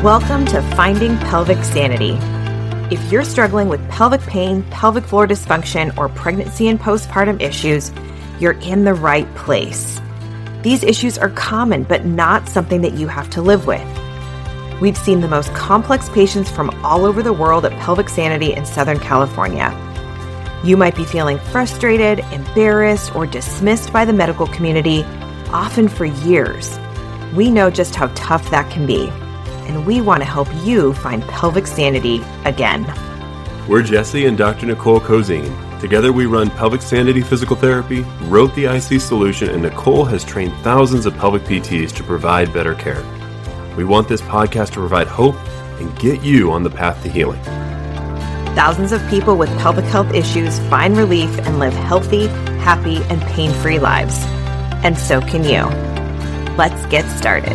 Welcome to Finding Pelvic Sanity. If you're struggling with pelvic pain, pelvic floor dysfunction, or pregnancy and postpartum issues, you're in the right place. These issues are common, but not something that you have to live with. We've seen the most complex patients from all over the world at Pelvic Sanity in Southern California. You might be feeling frustrated, embarrassed, or dismissed by the medical community, often for years. We know just how tough that can be, and we want to help you find pelvic sanity again. We're Jesse and Dr. Nicole Cozine. Together we run Pelvic Sanity Physical Therapy, wrote the IC Solution, and Nicole has trained thousands of pelvic PTs to provide better care. We want this podcast to provide hope and get you on the path to healing. Thousands of people with pelvic health issues find relief and live healthy, happy, and pain-free lives. And so can you. Let's get started.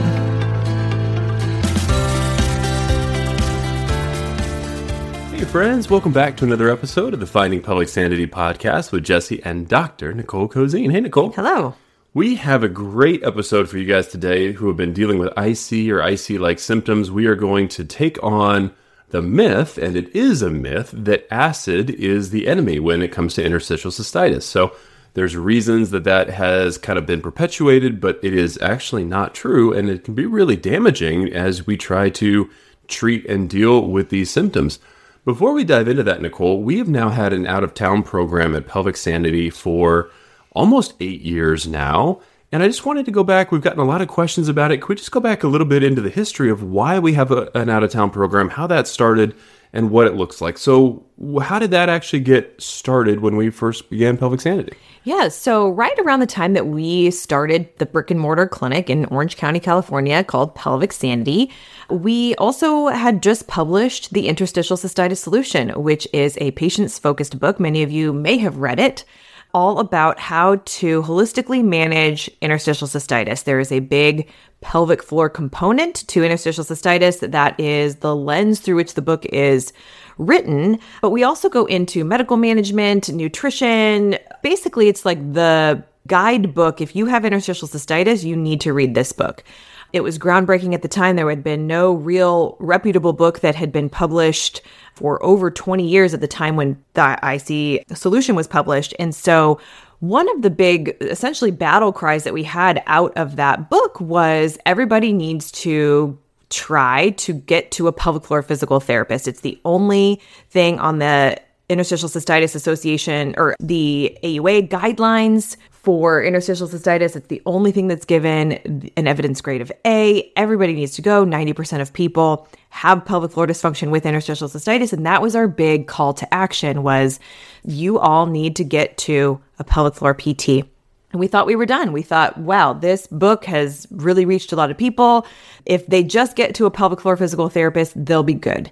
Hey friends, welcome back to another episode of the Finding Pelvic Sanity podcast with Jesse and Dr. Nicole Cozine. Hey Nicole. Hello. We have a great episode for you guys today who have been dealing with IC or IC-like symptoms. We are going to take on the myth, and it is a myth, that acid is the enemy when it comes to interstitial cystitis. So there's reasons that has kind of been perpetuated, but it is actually not true, and it can be really damaging as we try to treat and deal with these symptoms. Before we dive into that, Nicole, we have now had an out-of-town program at Pelvic Sanity for almost 8 years now, and I just wanted to go back. We've gotten a lot of questions about it. Could we just go back a little bit into the history of why we have an out-of-town program, how that started, and what it looks like? So how did that actually get started when we first began Pelvic Sanity? Yeah, so right around the time that we started the brick and mortar clinic in Orange County, California, called Pelvic Sanity, we also had just published the Interstitial Cystitis Solution, which is a patients-focused book. Many of you may have read it, all about how to holistically manage interstitial cystitis. There is a big pelvic floor component to interstitial cystitis that is the lens through which the book is written, but we also go into medical management, nutrition. Basically, it's like the guidebook. If you have interstitial cystitis, you need to read this book. It was groundbreaking at the time. There had been no real reputable book that had been published for over 20 years at the time when the IC Solution was published. And so one of the big, essentially, battle cries that we had out of that book was everybody needs to try to get to a pelvic floor physical therapist. It's the only thing on the Interstitial Cystitis Association or the AUA guidelines for interstitial cystitis. It's the only thing that's given an evidence grade of A. Everybody needs to go. 90% of people have pelvic floor dysfunction with interstitial cystitis. And that was our big call to action, was you all need to get to a pelvic floor PT. And we thought we were done. We thought, wow, this book has really reached a lot of people. If they just get to a pelvic floor physical therapist, they'll be good.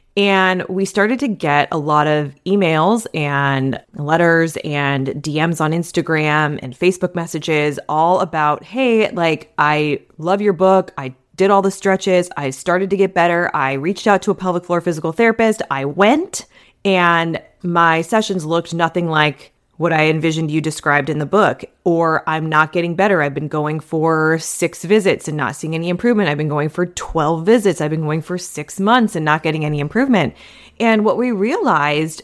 And we started to get a lot of emails and letters and DMs on Instagram and Facebook messages all about, hey, like, I love your book. I did all the stretches. I started to get better. I reached out to a pelvic floor physical therapist. I went, and my sessions looked nothing like what I envisioned you described in the book, or I'm not getting better. I've been going for 6 visits and not seeing any improvement. I've been going for 12 visits. I've been going for 6 months and not getting any improvement. And what we realized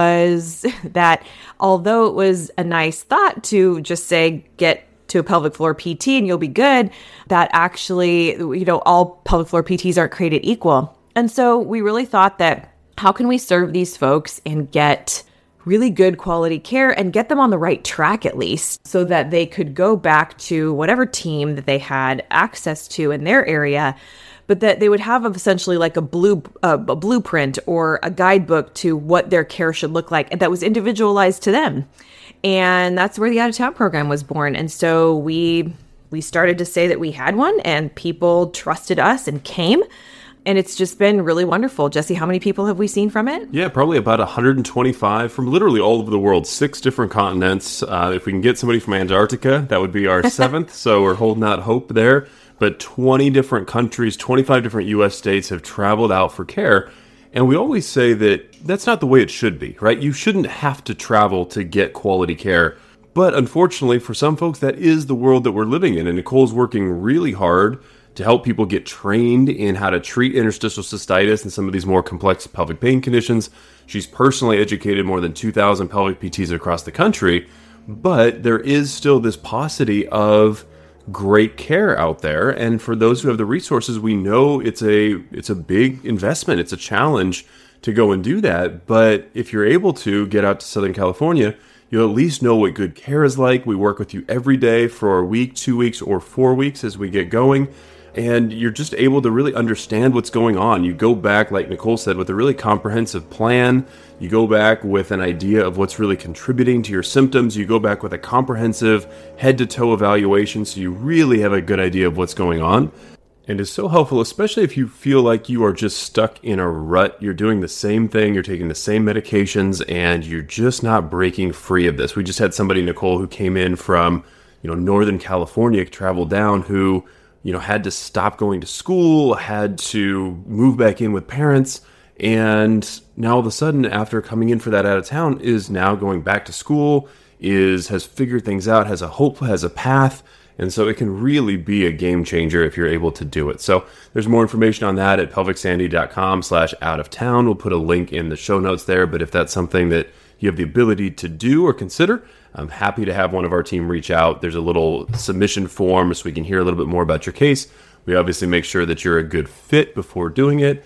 was that although it was a nice thought to just say, get to a pelvic floor PT and you'll be good, that actually, all pelvic floor PTs aren't created equal. And so we really thought that, how can we serve these folks and get really good quality care and get them on the right track, at least, so that they could go back to whatever team that they had access to in their area, but that they would have essentially like a blueprint or a guidebook to what their care should look like, and that was individualized to them. And that's where the out-of-town program was born. And so we started to say that we had one, and people trusted us and came. And it's just been really wonderful. Jesse, how many people have we seen from it? Yeah, probably about 125 from literally all over the world, 6 different continents. If we can get somebody from Antarctica, that would be our 7th. So we're holding out hope there. But 20 different countries, 25 different U.S. states have traveled out for care. And we always say that that's not the way it should be, right? You shouldn't have to travel to get quality care. But unfortunately, for some folks, that is the world that we're living in. And Nicole's working really hard to help people get trained in how to treat interstitial cystitis and some of these more complex pelvic pain conditions. She's personally educated more than 2,000 pelvic PTs across the country, but there is still this paucity of great care out there. And for those who have the resources, we know it's a big investment. It's a challenge to go and do that. But if you're able to get out to Southern California, you'll at least know what good care is like. We work with you every day for a week, 2 weeks, or 4 weeks as we get going. And you're just able to really understand what's going on. You go back, like Nicole said, with a really comprehensive plan. You go back with an idea of what's really contributing to your symptoms. You go back with a comprehensive head-to-toe evaluation, so you really have a good idea of what's going on. And it's so helpful, especially if you feel like you are just stuck in a rut. You're doing the same thing, you're taking the same medications, and you're just not breaking free of this. We just had somebody, Nicole, who came in from, Northern California, traveled down, who had to stop going to school, had to move back in with parents, and now all of a sudden, after coming in for that out of town, is now going back to school, has figured things out, has a hope, has a path, and so it can really be a game changer if you're able to do it. So there's more information on that at pelvicsanity.com/out-of-town. We'll put a link in the show notes there, but if that's something that you have the ability to do or consider, I'm happy to have one of our team reach out. There's a little submission form so we can hear a little bit more about your case. We obviously make sure that you're a good fit before doing it,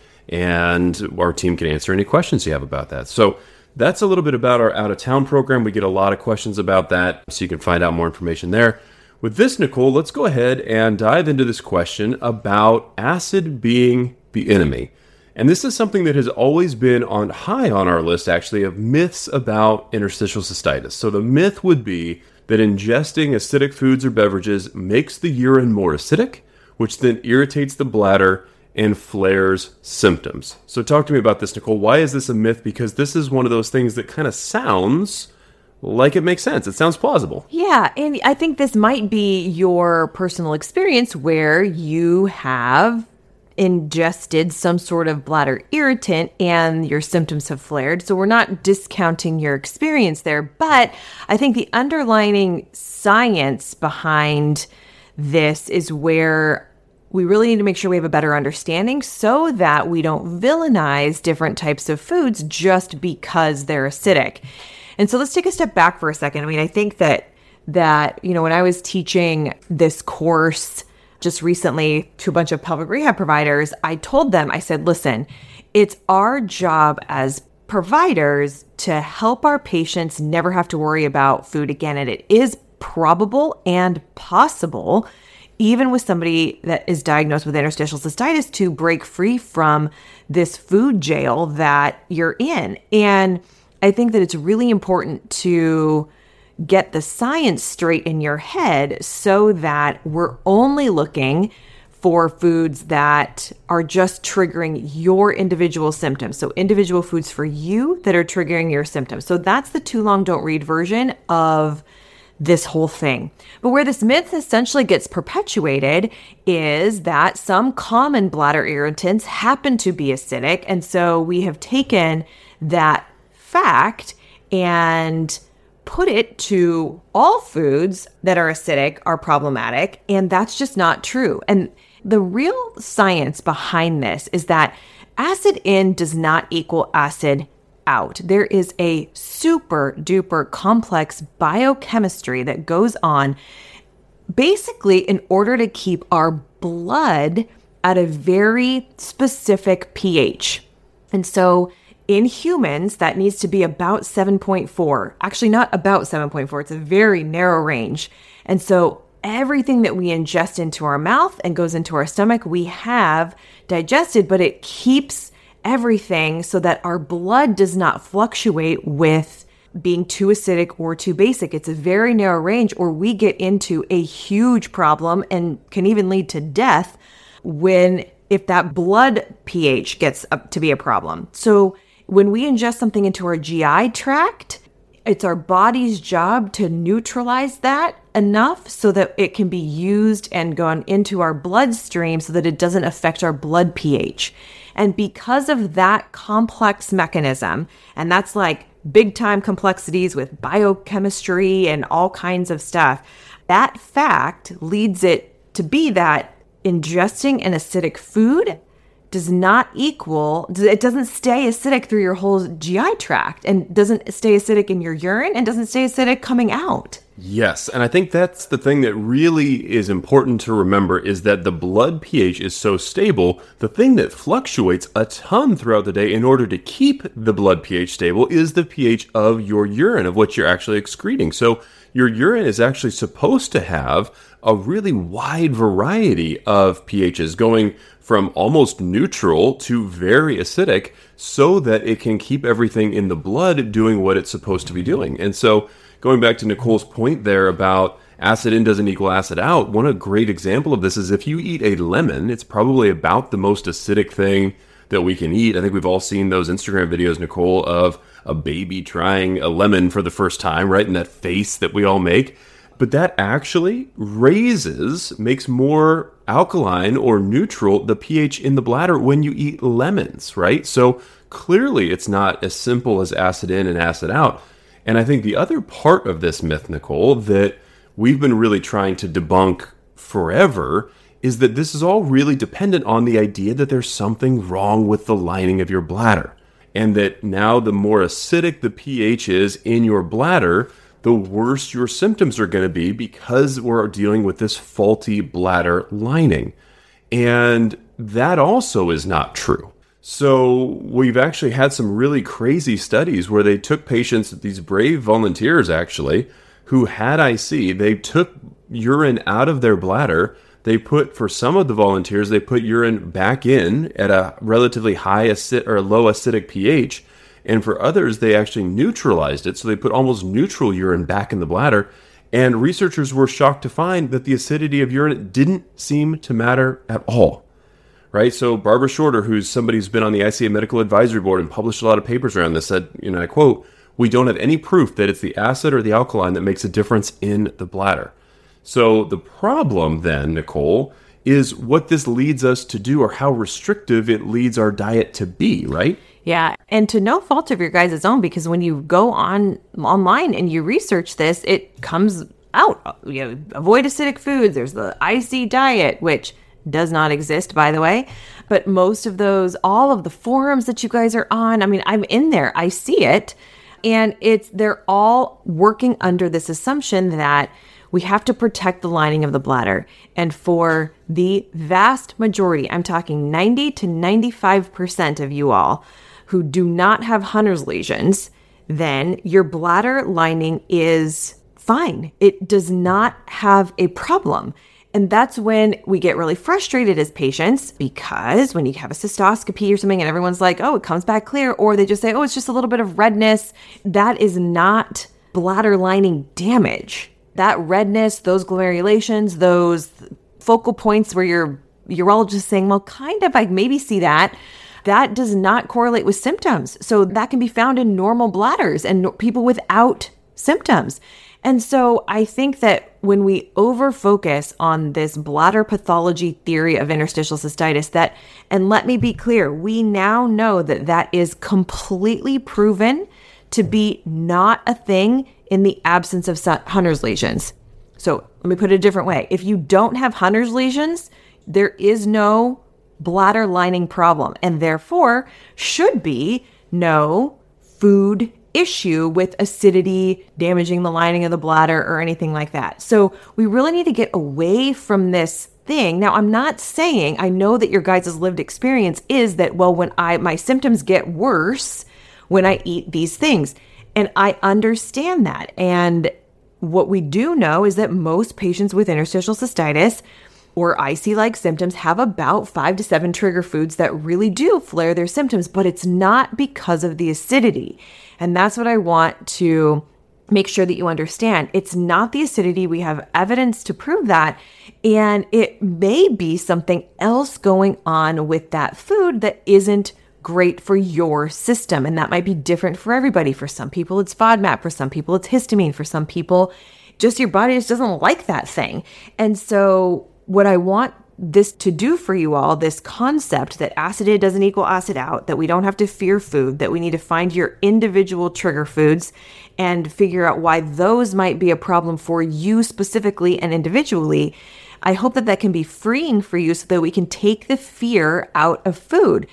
and our team can answer any questions you have about that. So that's a little bit about our out-of-town program. We get a lot of questions about that, so you can find out more information there. With this, Nicole, let's go ahead and dive into this question about acid being the enemy. And this is something that has always been high on our list, actually, of myths about interstitial cystitis. So the myth would be that ingesting acidic foods or beverages makes the urine more acidic, which then irritates the bladder and flares symptoms. So talk to me about this, Nicole. Why is this a myth? Because this is one of those things that kind of sounds like it makes sense. It sounds plausible. Yeah, and I think this might be your personal experience where you have ingested some sort of bladder irritant and your symptoms have flared. So we're not discounting your experience there, but I think the underlying science behind this is where we really need to make sure we have a better understanding so that we don't villainize different types of foods just because they're acidic. And so let's take a step back for a second. I mean, I think that when I was teaching this course just recently to a bunch of pelvic rehab providers, I told them, I said, listen, it's our job as providers to help our patients never have to worry about food again. And it is probable and possible, even with somebody that is diagnosed with interstitial cystitis, to break free from this food jail that you're in. And I think that it's really important to get the science straight in your head so that we're only looking for foods that are just triggering your individual symptoms. So individual foods for you that are triggering your symptoms. So that's the too long don't read version of this whole thing. But where this myth essentially gets perpetuated is that some common bladder irritants happen to be acidic. And so we have taken that fact and put it to all foods that are acidic are problematic, and that's just not true. And the real science behind this is that acid in does not equal acid out. There is a super duper complex biochemistry that goes on basically in order to keep our blood at a very specific pH. And so in humans, that needs to be about 7.4. Actually, not about 7.4. It's a very narrow range. And so everything that we ingest into our mouth and goes into our stomach, we have digested, but it keeps everything so that our blood does not fluctuate with being too acidic or too basic. It's a very narrow range, or we get into a huge problem and can even lead to death if that blood pH gets up to be a problem. So when we ingest something into our GI tract, it's our body's job to neutralize that enough so that it can be used and gone into our bloodstream so that it doesn't affect our blood pH. And because of that complex mechanism, and that's like big time complexities with biochemistry and all kinds of stuff, that fact leads it to be that ingesting an acidic food does not equal, it doesn't stay acidic through your whole GI tract and doesn't stay acidic in your urine and doesn't stay acidic coming out. Yes, and I think that's the thing that really is important to remember is that the blood pH is so stable. The thing that fluctuates a ton throughout the day in order to keep the blood pH stable is the pH of your urine, of what you're actually excreting. So your urine is actually supposed to have a really wide variety of pHs, going from almost neutral to very acidic, so that it can keep everything in the blood doing what it's supposed to be doing. And so going back to Nicole's point there about acid in doesn't equal acid out, one great example of this is if you eat a lemon, it's probably about the most acidic thing that we can eat. I think we've all seen those Instagram videos, Nicole, of a baby trying a lemon for the first time, right? And that face that we all make. But that actually makes more alkaline or neutral the pH in the bladder when you eat lemons, right? So clearly it's not as simple as acid in and acid out. And I think the other part of this myth, Nicole, that we've been really trying to debunk forever is that this is all really dependent on the idea that there's something wrong with the lining of your bladder. And that now the more acidic the pH is in your bladder, the worse your symptoms are going to be because we're dealing with this faulty bladder lining. And that also is not true. So we've actually had some really crazy studies where they took patients, these brave volunteers actually, who had IC. They took urine out of their bladder. For some of the volunteers, they put urine back in at a relatively high or low acidic pH. And for others, they actually neutralized it. So they put almost neutral urine back in the bladder. And researchers were shocked to find that the acidity of urine didn't seem to matter at all. Right? So Barbara Shorter, who's somebody who's been on the ICA Medical Advisory Board and published a lot of papers around this, said, I quote, "We don't have any proof that it's the acid or the alkaline that makes a difference in the bladder." So the problem then, Nicole, is what this leads us to do or how restrictive it leads our diet to be, right? Yeah, and to no fault of your guys' own, because when you go online and you research this, it comes out. Avoid acidic foods. There's the IC diet, which does not exist, by the way. But most of those, all of the forums that you guys are on, I'm in there. I see it. And they're all working under this assumption that we have to protect the lining of the bladder. And for the vast majority, I'm talking 90 to 95% of you all who do not have Hunner's lesions, then your bladder lining is fine. It does not have a problem. And that's when we get really frustrated as patients, because when you have a cystoscopy or something and everyone's like, oh, it comes back clear, or they just say, oh, it's just a little bit of redness. That is not bladder lining damage. That redness, those granulations, those focal points where you're all just saying, well, kind of, I maybe see that. That does not correlate with symptoms. So that can be found in normal bladders and people without symptoms. And so I think that when we over-focus on this bladder pathology theory of interstitial cystitis, and let me be clear, we now know that is completely proven to be not a thing in the absence of Hunner's lesions. So let me put it a different way. If you don't have Hunner's lesions, there is no bladder lining problem, and therefore should be no food issue with acidity damaging the lining of the bladder or anything like that. So we really need to get away from this thing. Now, I'm not saying, I know that your guys' lived experience is that, well, when my symptoms get worse when I eat these things. And I understand that. And what we do know is that most patients with interstitial cystitis or IC-like symptoms have about 5 to 7 trigger foods that really do flare their symptoms, but it's not because of the acidity. And that's what I want to make sure that you understand. It's not the acidity. We have evidence to prove that. And it may be something else going on with that food that isn't great for your system. And that might be different for everybody. For some people, it's FODMAP. For some people, it's histamine. For some people, just your body just doesn't like that thing. And so what I want this to do for you all, this concept that acid in doesn't equal acid out, that we don't have to fear food, that we need to find your individual trigger foods and figure out why those might be a problem for you specifically and individually. I hope that that can be freeing for you so that we can take the fear out of food.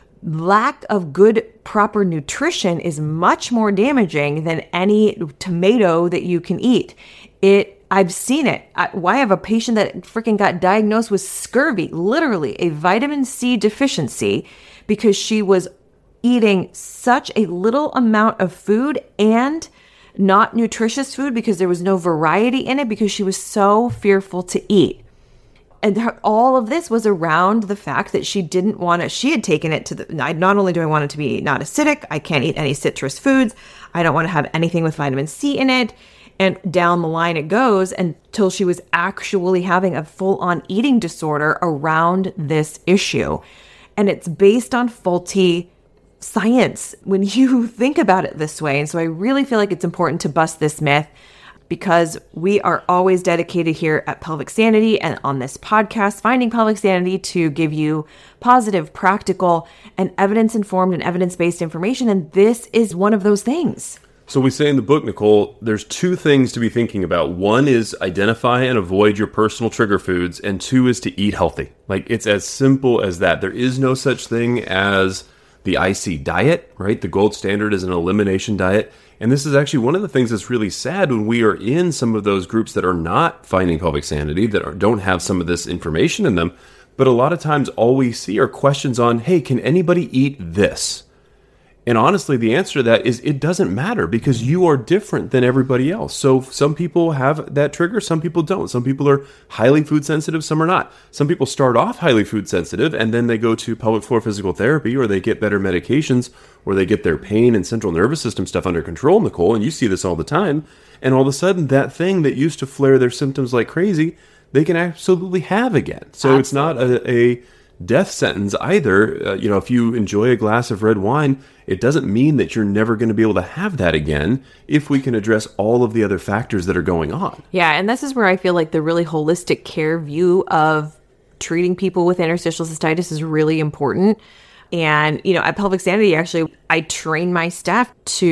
Lack of good, proper nutrition is much more damaging than any tomato that you can eat. I've seen it. I have a patient that freaking got diagnosed with scurvy, literally a vitamin C deficiency, because she was eating such a little amount of food and not nutritious food because there was no variety in it because she was so fearful to eat. And all of this was around the fact that she didn't want to, she had taken it to not only do I want it to be not acidic, I can't eat any citrus foods, I don't want to have anything with vitamin C in it. And down the line it goes until she was actually having a full-on eating disorder around this issue. And it's based on faulty science when you think about it this way. And so I really feel like it's important to bust this myth, because we are always dedicated here at Pelvic Sanity and on this podcast, Finding Pelvic Sanity, to give you positive, practical, and evidence-informed and evidence-based information. And this is one of those things. So we say in the book, Nicole, there's two things to be thinking about. One is identify and avoid your personal trigger foods, and two is to eat healthy. Like, it's as simple as that. There is no such thing as the IC diet, right? The gold standard is an elimination diet. And this is actually one of the things that's really sad when we are in some of those groups that are not finding pelvic sanity, that don't have some of this information in them. But a lot of times all we see are questions on, hey, can anybody eat this? And honestly, the answer to that is it doesn't matter, because you are different than everybody else. So some people have that trigger, some people don't. Some people are highly food sensitive, some are not. Some people start off highly food sensitive and then they go to pelvic floor physical therapy, or they get better medications, or they get their pain and central nervous system stuff under control, Nicole, and you see this all the time. And all of a sudden, that thing that used to flare their symptoms like crazy, they can absolutely have again. So It's not a death sentence either. If you enjoy a glass of red wine, it doesn't mean that you're never going to be able to have that again if we can address all of the other factors that are going on. Yeah, and this is where I feel like the really holistic care view of treating people with interstitial cystitis is really important. And, at Pelvic Sanity, actually, I train my staff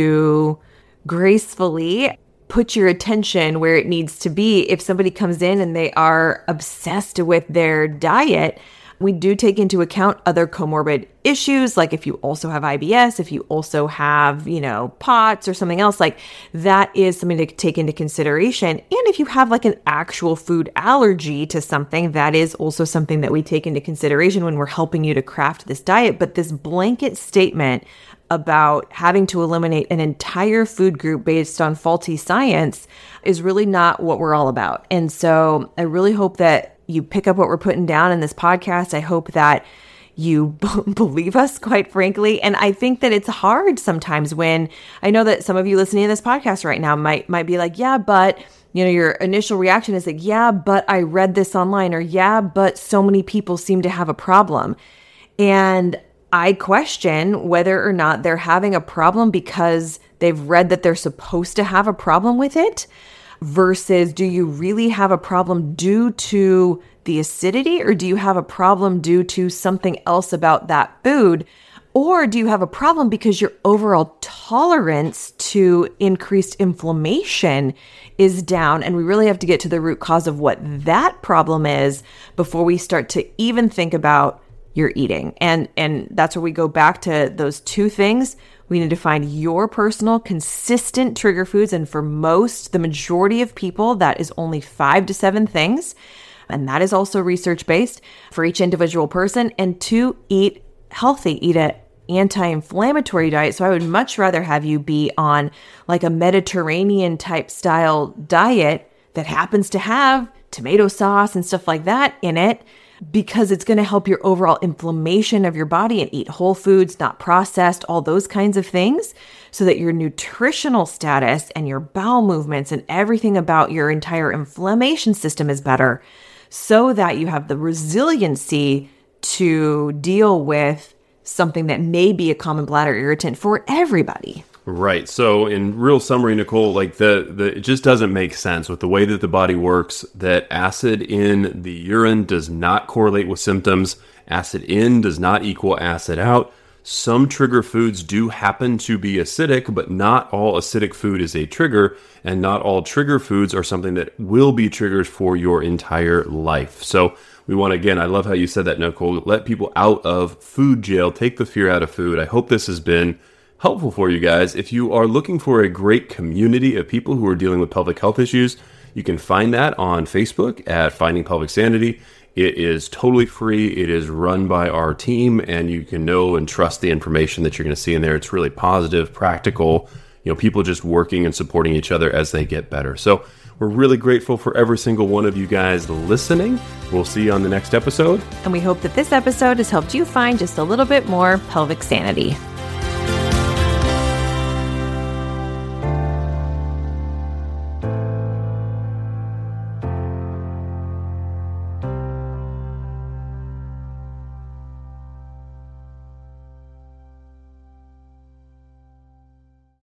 to gracefully put your attention where it needs to be. If somebody comes in and they are obsessed with their diet, we do take into account other comorbid issues, like if you also have IBS, if you also have, POTS or something else, like that is something to take into consideration. And if you have like an actual food allergy to something, that is also something that we take into consideration when we're helping you to craft this diet. But this blanket statement about having to eliminate an entire food group based on faulty science is really not what we're all about. And so I really hope that you pick up what we're putting down in this podcast. I hope that you believe us, quite frankly. And I think that it's hard sometimes when I know that some of you listening to this podcast right now might be like, yeah, but your initial reaction is like, yeah, but I read this online, or yeah, but so many people seem to have a problem. And I question whether or not they're having a problem because they've read that they're supposed to have a problem with it, versus do you really have a problem due to the acidity, or do you have a problem due to something else about that food? Or do you have a problem because your overall tolerance to increased inflammation is down? And we really have to get to the root cause of what that problem is before we start to even think about your eating. And that's where we go back to those two things. We need to find your personal consistent trigger foods. And for the majority of people, that is only 5 to 7 things. And that is also research-based for each individual person. And 2, eat healthy, eat an anti-inflammatory diet. So I would much rather have you be on like a Mediterranean type style diet that happens to have tomato sauce and stuff like that in it, because it's going to help your overall inflammation of your body, and eat whole foods, not processed, all those kinds of things, so that your nutritional status and your bowel movements and everything about your entire inflammation system is better, so that you have the resiliency to deal with something that may be a common bladder irritant for everybody. Right. So in real summary, Nicole, like it just doesn't make sense with the way that the body works, that acid in the urine does not correlate with symptoms. Acid in does not equal acid out. Some trigger foods do happen to be acidic, but not all acidic food is a trigger, and not all trigger foods are something that will be triggers for your entire life. So we want to, again, I love how you said that, Nicole, let people out of food jail, take the fear out of food. I hope this has been helpful for you guys. If you are looking for a great community of people who are dealing with pelvic health issues, you can find that on Facebook at Finding Pelvic Sanity. It is totally free. It is run by our team, and you can know and trust the information that you're going to see in there. It's really positive, practical, people just working and supporting each other as they get better. So we're really grateful for every single one of you guys listening. We'll see you on the next episode. And we hope that this episode has helped you find just a little bit more pelvic sanity.